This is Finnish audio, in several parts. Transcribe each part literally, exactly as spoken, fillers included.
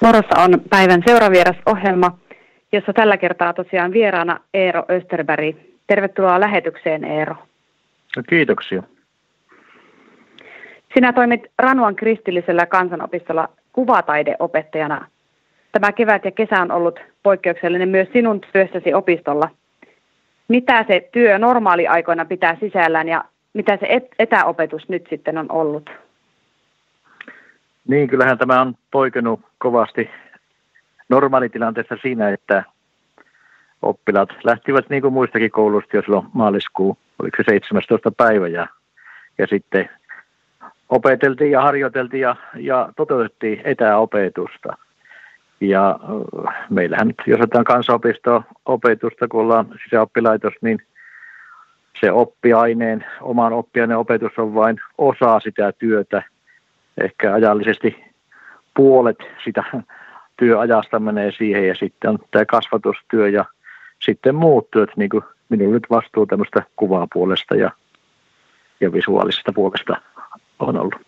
Vuorossa on päivän seuravieras-ohjelma, jossa tällä kertaa tosiaan vieraana Eero Österberg. Tervetuloa lähetykseen, Eero. No, kiitoksia. Sinä toimit Ranuan kristillisellä kansanopistolla kuvataideopettajana. Tämä kevät ja kesä on ollut poikkeuksellinen myös sinun työssäsi opistolla. Mitä se työ normaaliaikoina pitää sisällään ja mitä se et- etäopetus nyt sitten on ollut? Niin, kyllähän tämä on poikennut kovasti normaalitilanteessa siinä, että oppilaat lähtivät niin kuin muistakin koulusta jo silloin maaliskuun, oliko se seitsemästoista päivä, ja, ja sitten opeteltiin ja harjoiteltiin ja, ja toteutettiin etäopetusta. Ja äh, meillähän nyt, jos otetaan kansanopistoa opetusta, kun ollaan sisäoppilaitos, niin se oppiaineen, oman oppiaineen opetus on vain osa sitä työtä. Ehkä ajallisesti puolet sitä työajasta menee siihen ja sitten on tämä kasvatustyö ja sitten muut työt, niin kuin minulla nyt vastuu tämmöistä kuvapuolesta ja, ja visuaalisesta puolesta on ollut.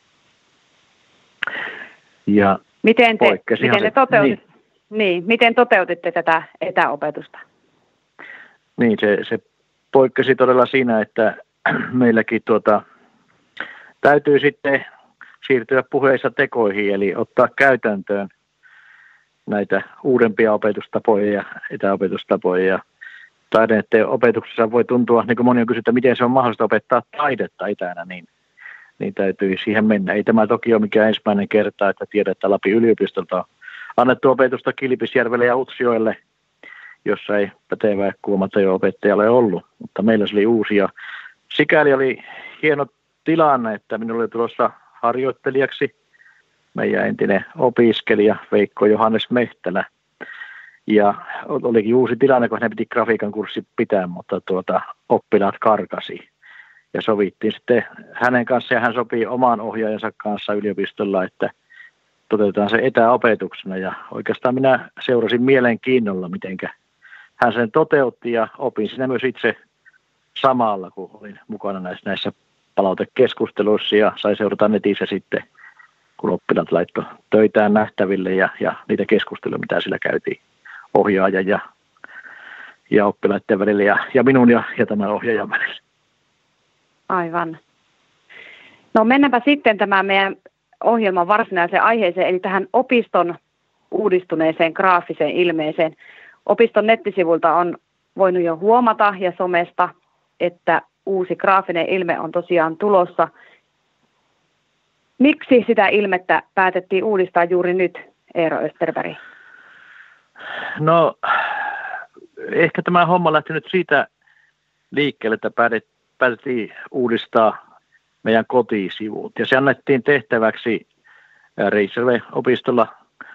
Ja miten te, miten te toteutit, niin. Niin, miten toteutitte tätä etäopetusta? Niin, se, se poikkesi todella siinä, että meilläkin tuota, täytyy sitten siirtyä puheissa tekoihin, eli ottaa käytäntöön näitä uudempia opetustapoja ja etäopetustapoja. Ja taideiden opetuksessa voi tuntua, niin kuin moni on kysynyt, että miten se on mahdollista opettaa taidetta etänä, niin, niin täytyy siihen mennä. Ei tämä toki ole mikään ensimmäinen kerta, että tiedät, että Lapin yliopistolta on annettu opetusta Kilpisjärvelle ja Utsjoelle, jossa ei pätevää kuvamattojo-opettajalle ollut, mutta meillä se oli uusi. Ja sikäli oli hieno tilanne, että minulla oli tulossa harjoittelijaksi meidän entinen opiskelija Veikko Johannes Mehtälä. Ja olikin uusi tilanne, kun hän piti grafiikan kurssi pitää, mutta tuota, oppilaat karkasi. Ja sovittiin sitten hänen kanssaan, ja hän sopii oman ohjaajansa kanssa yliopistolla, että toteutetaan se etäopetuksena. Ja oikeastaan minä seurasin mielenkiinnolla, mitenkä hän sen toteutti, ja opin siinä myös itse samalla, kun olin mukana näissä, näissä palautekeskusteluissa ja sai seurata netissä sitten, kun oppilaat laittoi töitään nähtäville ja, ja niitä keskusteluja, mitä sillä käytiin ohjaajan ja, ja oppilaiden välillä ja, ja minun ja, ja tämän ohjaajan välillä. Aivan. No mennäänpä sitten tämän meidän ohjelman varsinaiseen aiheeseen, eli tähän opiston uudistuneeseen graafiseen ilmeeseen. Opiston nettisivulta on voinut jo huomata ja somesta, että uusi graafinen ilme on tosiaan tulossa. Miksi sitä ilmettä päätettiin uudistaa juuri nyt, Eero Österberg? No, ehkä tämä homma lähti nyt siitä liikkeelle, että päätettiin uudistaa meidän kotisivut. Ja se annettiin tehtäväksi Reisjärven-opistolla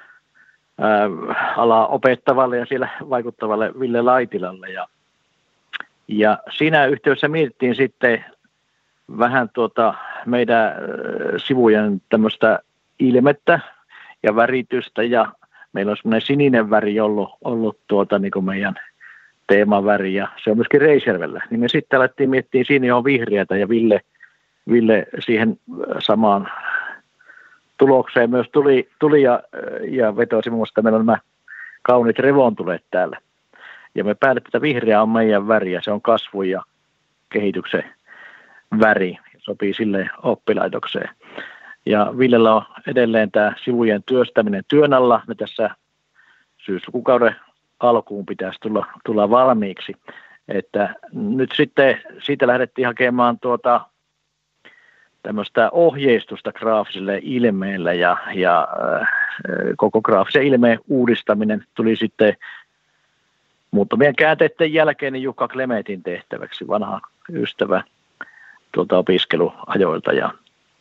alaa opettavalle ja siellä vaikuttavalle Ville Laitilalle. Ja Ja siinä yhteydessä mietittiin sitten vähän tuota meidän sivujen tämmöistä ilmettä ja väritystä, ja meillä on semmoinen sininen väri ollut, ollut tuota niin kuin meidän teemaväri, ja se on myöskin Reisjärvellä. Niin me sitten alettiin miettiä, siinä on vihreätä, ja Ville, Ville siihen samaan tulokseen myös tuli, tuli ja, ja vetosi muun muassa, että meillä on nämä kauniit revontulet täällä. Ja me päätettiin, että vihreä on meidän väri ja se on kasvun ja kehityksen väri. Sopii sille oppilaitokseen. Ja Villellä on edelleen tämä sivujen työstäminen työn alla. Me tässä syyslukukauden alkuun pitäisi tulla, tulla valmiiksi. Että nyt sitten siitä lähdettiin hakemaan tuota tämmöistä ohjeistusta graafiselle ilmeelle ja, ja äh, koko graafisen ilmeen uudistaminen tuli sitten muutamien käänteiden jälkeen niin Jukka Klemetin tehtäväksi, vanha ystävä tuolta opiskeluajoilta. Ja,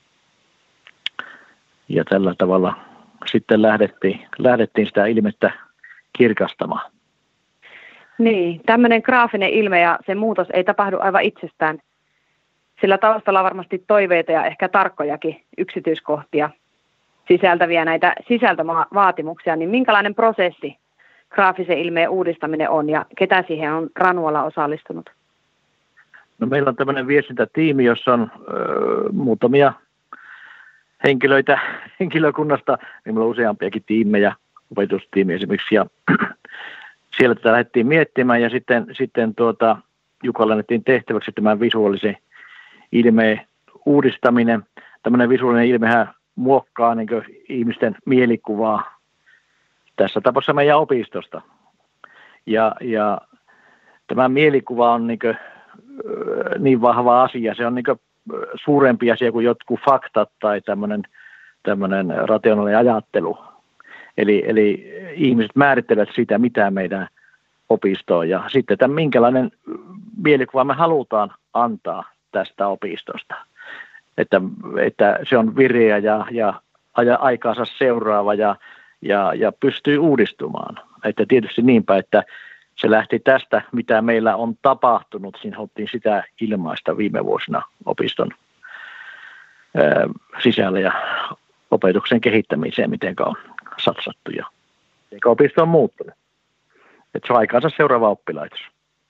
ja tällä tavalla sitten lähdettiin, lähdettiin sitä ilmettä kirkastamaan. Niin, tämmöinen graafinen ilme ja se muutos ei tapahdu aivan itsestään. Sillä taustalla on varmasti toiveita ja ehkä tarkkojakin yksityiskohtia sisältäviä näitä sisältövaatimuksia. Niin minkälainen prosessi graafisen ilmeen uudistaminen on ja ketä siihen on Ranualla osallistunut? No, meillä on tämmöinen viestintätiimi, jossa on ö, muutamia henkilöitä henkilökunnasta, niin meillä on useampiakin tiimejä opetustiimi esimerkiksi, ja siellä tätä lähdettiin miettimään, ja sitten, sitten tuota, Jukalle annettiin tehtäväksi tämän visuaalisen ilmeen uudistaminen. Tämmöinen visuaalinen ilmehän muokkaa niin kuin ihmisten mielikuvaa, tässä tapauksessa meidän opistosta. Ja, ja tämä mielikuva on niin, kuin, niin vahva asia, se on niin kuin suurempi asia kuin jotkut faktat tai tämmöinen, tämmöinen rationaalinen ajattelu. Eli, eli ihmiset määrittelevät sitä, mitä meidän opisto on, ja sitten tämän, minkälainen mielikuva me halutaan antaa tästä opistosta. Että, että se on vireä ja, ja aikaansa seuraava ja, ja, ja pystyy uudistumaan. Että tietysti niinpä, että se lähti tästä, mitä meillä on tapahtunut. Siinä haluttiin sitä ilmaista viime vuosina opiston ää, sisällä ja opetuksen kehittämiseen, miten on satsattu ja miten opisto on muuttunut. Että se on aikaansa seuraava oppilaitos.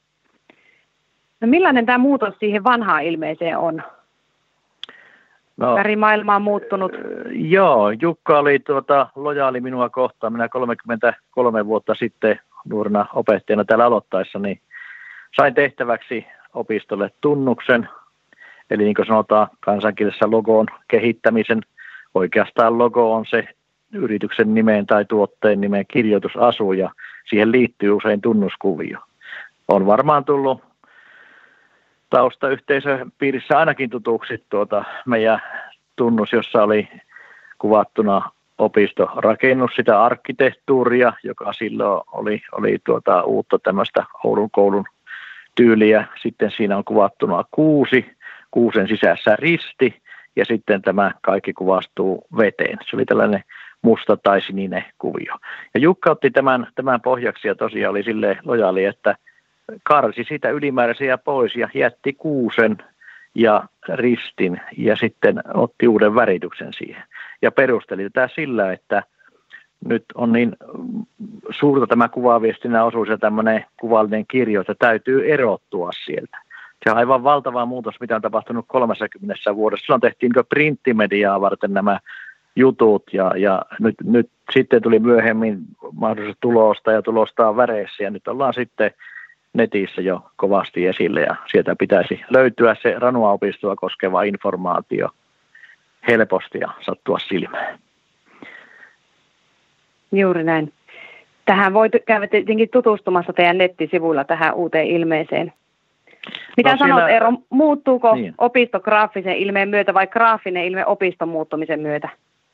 No millainen tämä muutos siihen vanhaan ilmeeseen on? No, värimaailma on muuttunut. Joo, Jukka oli tuota, lojaali minua kohtaan. Minä kolmekymmentäkolme vuotta sitten nuorena opettajana täällä aloittaessa, niin sain tehtäväksi opistolle tunnuksen, eli niin kuin sanotaan kansankielessä logon kehittämisen. Oikeastaan logo on se yrityksen nimeen tai tuotteen nimeen kirjoitusasu, ja siihen liittyy usein tunnuskuvio. On varmaan tullut taustayhteisön piirissä ainakin tutuksi tuota meidän tunnus, jossa oli kuvattuna opistorakennus, sitä arkkitehtuuria, joka silloin oli, oli tuota uutta tämmöistä Oulun koulun tyyliä. Sitten siinä on kuvattuna kuusi, kuusen sisässä risti, ja sitten tämä kaikki kuvastuu veteen. Se oli tällainen musta tai sininen kuvio. Ja Jukka otti tämän, tämän pohjaksi ja tosiaan oli silleen lojaali, että karsi sitä ylimääräisiä pois ja jätti kuusen ja ristin ja sitten otti uuden värityksen siihen. Ja perusteli tätä sillä, että nyt on niin suurta tämä kuvaviestinnän osuus ja tämmöinen kuvallinen kirjo, että täytyy erottua sieltä. Se on aivan valtava muutos, mitä on tapahtunut kolmekymmentä vuodessa. Silloin tehtiin printtimediaa varten nämä jutut ja, ja nyt, nyt sitten tuli myöhemmin mahdollisesti tulosta ja tulosta on väreissä ja nyt ollaan sitten netissä jo kovasti esille ja sieltä pitäisi löytyä se Ranua-opistoa koskeva informaatio helposti ja sattua silmään. Juuri näin. Tähän voi käydä tietenkin tutustumassa teidän nettisivuilla tähän uuteen ilmeeseen. Mitä no, sanot, siellä... Eero, muuttuuko niin. opisto graafisen ilmeen myötä vai graafinen ilme opiston muuttumisen myötä?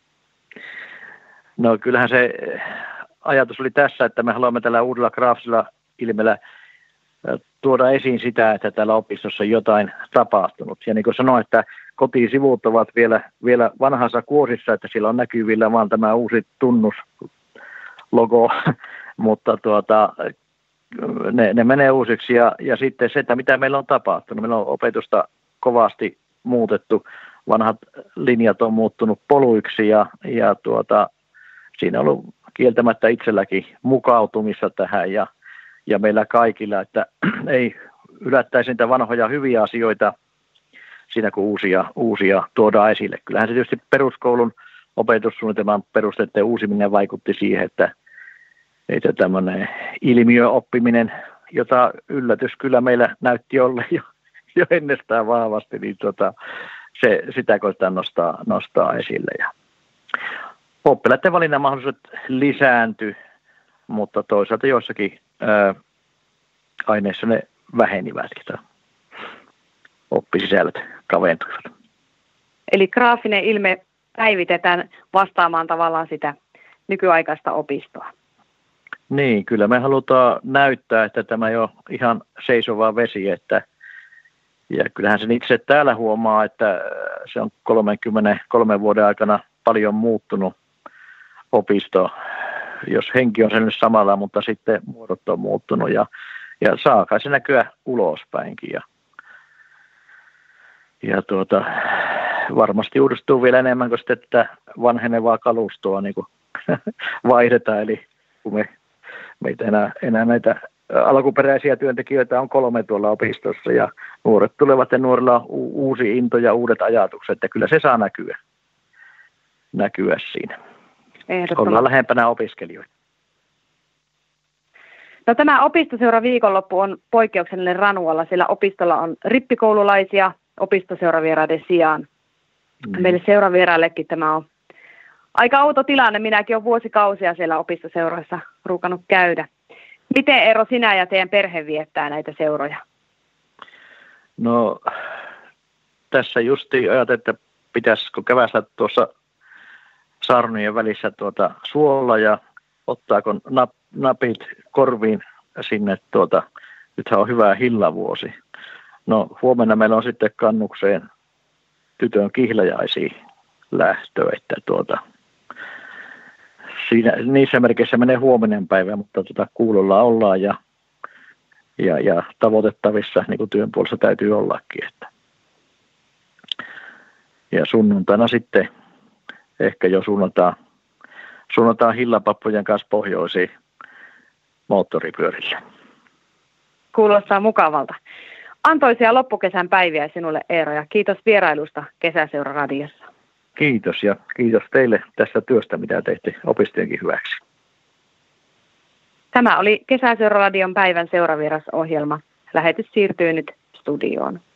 No kyllähän se ajatus oli tässä, että me haluamme tällä uudella graafisella ilmeellä tuoda esiin sitä, että täällä opistossa on jotain tapahtunut. Ja niin kuin sanoin, että kotisivut ovat vielä, vielä vanhassa kuosissa, että siellä on näkyvillä vaan tämä uusi tunnuslogo, mutta tuota, ne, ne menee uusiksi. Ja, ja sitten se, että mitä meillä on tapahtunut. Meillä on opetusta kovasti muutettu, vanhat linjat on muuttunut poluiksi ja, ja tuota, siinä on ollut kieltämättä itselläkin mukautumissa tähän ja Ja meillä kaikilla, että ei ylättäisi niitä vanhoja hyviä asioita siinä, kun uusia, uusia tuodaan esille. Kyllähän se tietysti peruskoulun opetussuunnitelman perusteiden uusiminen vaikutti siihen, että, että tämmöinen ilmiöoppiminen, jota yllätys kyllä meillä näytti olla jo, jo ennestään vahvasti, niin tuota, se, sitä koetaan nostaa, nostaa esille. Ja oppilaiden valinnan mahdollisuudet lisääntyi, mutta toisaalta joissakin ää, aineissa ne vähenivätkin. Oppisisällöt kaventuivat. Eli graafinen ilme päivitetään vastaamaan tavallaan sitä nykyaikaista opistoa. Niin, kyllä me halutaan näyttää, että tämä ei ole ihan seisovaa vesi, että ja kyllähän sen itse täällä huomaa, että se on kolmekymmentäkolme vuoden aikana paljon muuttunut opisto, jos henki on sen nyt samalla, mutta sitten muodot on muuttunut ja, ja saa kai se näkyä ulospäinkin. Ja, ja tuota, varmasti uudistuu vielä enemmän kuin sitten tätä vanhenevaa kalustoa niin kuin vaihdetaan. Eli kun me, meitä enää, enää näitä alkuperäisiä työntekijöitä on kolme tuolla opistossa ja nuoret tulevat ja nuorilla on uusi into ja uudet ajatukset ja kyllä se saa näkyä, näkyä siinä. ollaan lähempänä opiskelijoita. No, tämä opistoseura viikonloppu on poikkeuksellinen Ranualla, sillä opistolla on rippikoululaisia opistoseuravieraiden sijaan. Mm. Meille seuravieraillekin tämä on aika outo tilanne. Minäkin olen vuosikausia siellä opistoseuroissa ruukannut käydä. Miten, Eero, sinä ja teidän perhe viettää näitä seuroja? No, tässä justi ajattelin, että pitäisikö kävästä tuossa saarnojen välissä tuota suolla ja ottaako nap, napit korviin sinne. Tuota, nythän on hyvä hillavuosi. No, huomenna meillä on sitten Kannukseen tytön kihlajaisiin lähtö, että tuota, siinä, niissä merkeissä menee huominen päivä, mutta tuota, kuulolla ollaan ja, ja, ja tavoitettavissa, niin kuin työn puolessa täytyy ollakin. Että. Ja sunnuntaina sitten ehkä jo suunnataan, suunnataan hillapappujen kanssa pohjoisiin moottoripyörille. Kuulostaa mukavalta. Antoisia loppukesän päiviä sinulle, Eero, ja kiitos vierailusta Kesäseura-radiossa. Kiitos, ja kiitos teille tästä työstä, mitä teitte opistojenkin hyväksi. Tämä oli Kesäseura-radion päivän seuravierasohjelma. Lähetys siirtyy nyt studioon.